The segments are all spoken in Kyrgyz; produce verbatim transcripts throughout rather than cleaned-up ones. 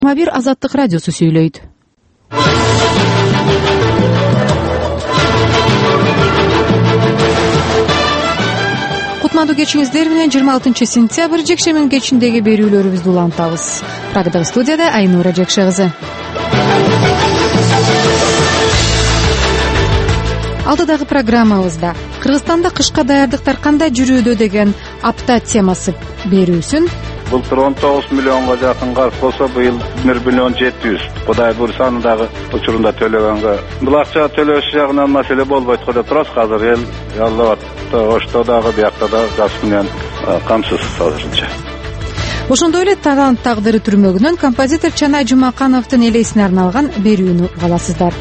жыйырма бир Азаттык радиосу сүйлөйт. Кутмандуу кечиңиздер менен жыйырма алтынчы сентябрь жекшемин кечиндеги берүүлөрүбүздү улантабыз. Прагдагы студияда Айнура Жекше кызы. Алдыдагы программабызда Кыргызстанда кышка даярдыктар кандай жүрүүдө деген апта темасы берүүсүн. Былтыр он тогуз миллионго жакын карыз болсо, быйыл бир миллион жети жүз. Кудай буйруса аны дагы учурунда төлөгөнгө. Бул акча төлөш жагынан маселе болбойт го деп турабыз. Азыр эл яллап ошто дагы биякта да газ менен камсыз азырынча. Ошондой эле талант тагдыры түрмөгүнөн композитор Чанай Жумакановдун элесине арналган берүүнү угаласыздар.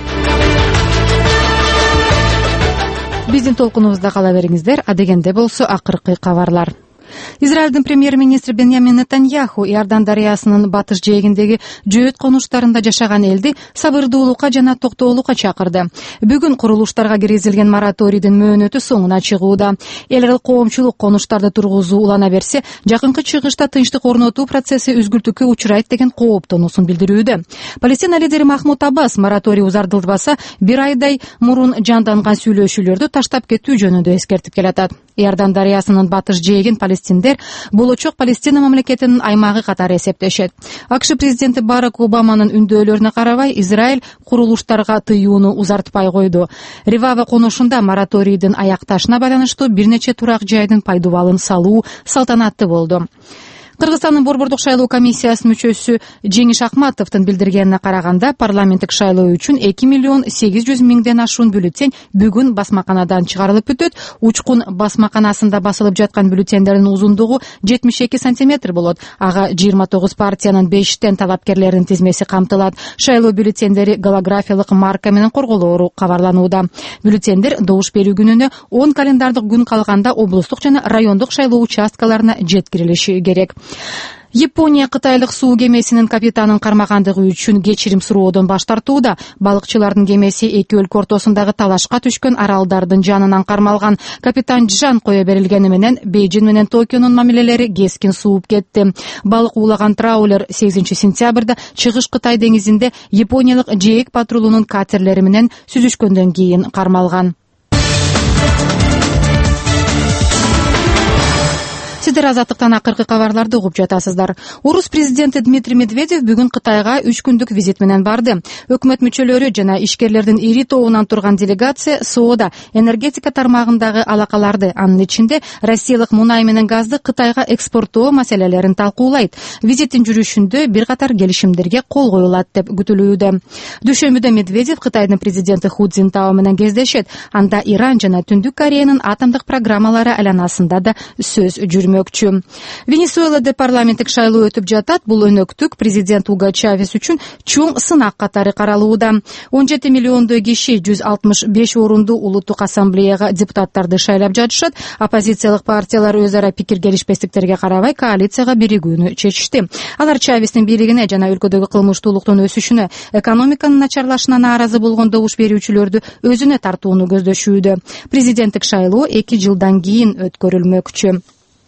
Биздин толкунубузда кала бериңиздер. Адегенде болсо акыркы кабарлар. Израилдин премьер-министри Беньямин Нетаньяху Иордан дарыясынын батыш жээгиндеги жөөт конуштарында жашаган элди сабырдуулукка жана токтоолукка чакырды. Бүгүн курулуштарга киргизилген мораторийдин мөөнөтү соңуна чыгууда. Эл аралык коомчулук конуштарды тургузуу улана берсе, жакынкы чыгышта тынчтык орнотуу процесси үзгүлтүүгө учурайт деген кооптонуусун билдирүүдө. Палестина лидери Махмуд Аббас мораторий узартылбаса, бир айдай мурун жанданган сүйлөшүүлөрдү таштап кетүү жөнүндө эскертип келатат. Иордан дарыясынын батыш жээгин палестиндер болочок Палестина мамлекетинин аймагы катары эсептешет. АКШ президенти Барак Обаманын үндөөлөрүнө карабай, Израиль курулуштарга тыюуну узартпай койду. Ривава конушунда мораторийдин аякташына байланыштуу бир нече турак жайдын пайдубалын салуу салтанатты болду. Кыргызстандын борбордук шайлоо комиссиясынын мүчөсү Жеңиш Акматовдун билдиргенине караганда, парламенттик шайлоо үчүн эки миллион сегиз жүз миңден ашуун бюллетень бүгүн басмаканадан чыгарылып өтөт. Учкун басмаканасында басылып жаткан бюллетендердин узундугу жетимиш эки сантиметр болот. Ага жыйырма тогуз партиянын бештен талапкерлеринин тизмеси камтылат. Шайлоо бюллетендери голографиялык марка менен корголоору кабарланууда. Бюллетендер добуш берүү күнүнө он календардык күн калганда облустук жана райондук шайлоо участкаларына жеткирилиши керек. Япония кытайлык суу кемесинин капитанын кармагандыгы үчүн кечирим суроодон баш тартууда. Балыкчылардын кемеси эки өлкө ортосундагы талашка түшкөн аралдардын жанынан кармалган. Капитан жан кое берилгени менен Бейжин менен Токионун мамилелери кескин сууп кетти. Балык уулаган траулер сегизинчи сентябрда Чыгыш Кытай деңизинде япониялык жээк патрулунун катерлери менен сүзүшкөндөн кийин кармалган. Сиздер Азаттыктан акыркы кабарларды угуп жатасыздар. Орус президенти Дмитрий Медведев бүгүн Кытайга үч күндүк визит менен барды. Өкмөт мүчөлөрү жана ишкерлердин ири тобунан турган делегация соода, энергетика тармагындагы алакаларды, анын ичинде Россиялык мунай менен газды Кытайга экспорттоо маселелерин талкуулайт. Визиттин жүрүшүндө бир катар келишимдерге кол коюлат деп күтүлүүдө. Дүйшөмбүдө Медведев Кытайдын президенти Ху Цзинтао менен кездешет. Анда Иран жана Түндүк Кореянын атомдук программалары айланасында да сөз жүрмөк. Венесуэлада парламенттик шайлоо өтүп жатат. Бул өнөктүк президент Уго Чавес үчүн чоң сынак катары каралууда. он жети миллиондой киши жүз алтымыш беш орунду улуттук ассамблеяга депутаттарды шайлап жатышат. Оппозициялык партиялар өз ара пикир келишпестиктерге карабай коалицияга биригүүнү чечишти. Алар Чавестин бийлигине жана өлкөдөгү кылмыштуулуктун өсүшүнө, экономиканын начарлашына нааразы болгон добуш берүүчүлөрдү өзүнө тартууну көздөшүүдө. Президенттик шайлоо эки жылдан кийин өткөрүлмөкчү.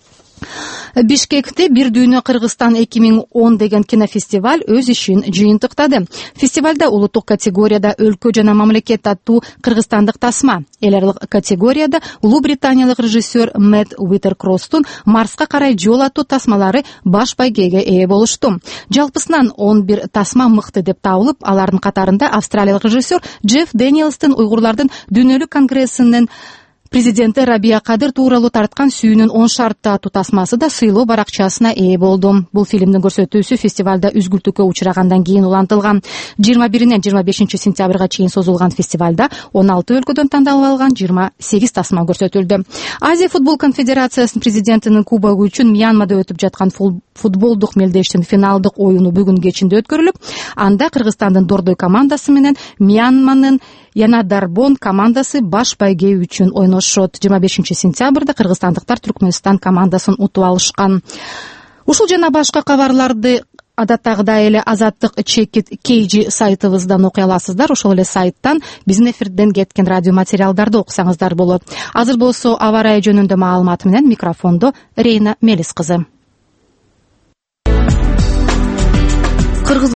Бишкекте бир дүйнө Кыргызстан эки миң он деген кинофестиваль өз ишин жыйынтыктады. Фестивалда улуттук категорияда өлкө жана мамлекет аттуу кыргызстандык тасма, эл аралык категорияда Улуу Британиялык режиссер Мэтт Уитеркросстун Марска карай жол аттуу тасмалары баш байгеге ээ болушту. Жалпысынан он бир тасма мыкты деп табылып, алардын катарында австралиялык режиссер Джефф Дэниелстин уйгурлардын дүйнөлүк конгрессинин президенти Рабия Кадыр тууралуу тарткан сүйүүнүн он шарты аттуу тасмасы да сыйлоо баракчасына ээ болду. Бул фильмдин көрсөтүүсү фестивалда үзгүлтүккө учурагандан кийин улантылган. жыйырма биринен жыйырма бешинчи сентябрга чейин созулган фестивалда он алты өлкөдөн тандалып алган жыйырма сегиз тасма көрсөтүлдү. Азия футбол конфедерациясынын президентинин кубогу үчүн Мьянмада өтүп жаткан футболдук мелдештин финалдык оюну бүгүн кечинде өткөрүлүп, анда Кыргызстандын Дордой командасы менен Мьянманын Янадарбон командасы баш байге үчүн ойношот. жыйырма бешинчи сентябрда кыргызстандыктар Түркмөнстан командасын утуп алышкан. Ушул жана башка кабарларды адаттагыдай эле Азаттык чекит Кейжи сайтыбыздан окуй аласыздар. Ошол эле сайттан биздин эфирден кеткен радио материалдарды окусаңыздар болот. Азыр болсо аба ырайы жөнүндө маалымат менен микрофондо Рейна Мелис кызы.